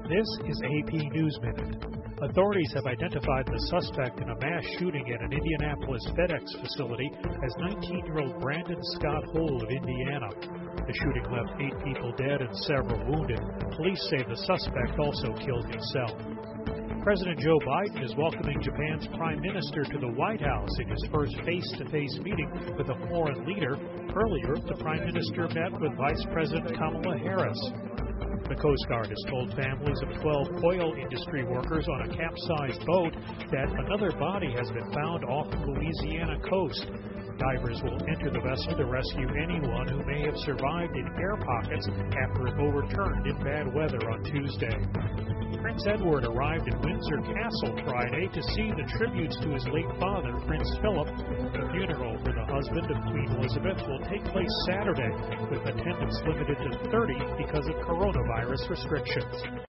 This is AP News Minute. Authorities have identified the suspect in a mass shooting at an Indianapolis FedEx facility as 19-year-old Brandon Scott Hull of Indiana. The shooting left 8 people dead and several wounded. Police say the suspect also killed himself. President Joe Biden is welcoming Japan's Prime Minister to the White House in his first face-to-face meeting with a foreign leader. Earlier, the Prime Minister met with Vice President Kamala Harris. The Coast Guard has told families of 12 oil industry workers on a capsized boat that another body has been found off the Louisiana coast. Divers will enter the vessel to rescue anyone who may have survived in air pockets after it overturned in bad weather on Tuesday. Prince Edward arrived at Windsor Castle Friday to see the tributes to his late father, Prince Philip. The funeral for the husband of Queen Elizabeth will take place Saturday, with attendance limited to 30 because of coronavirus restrictions.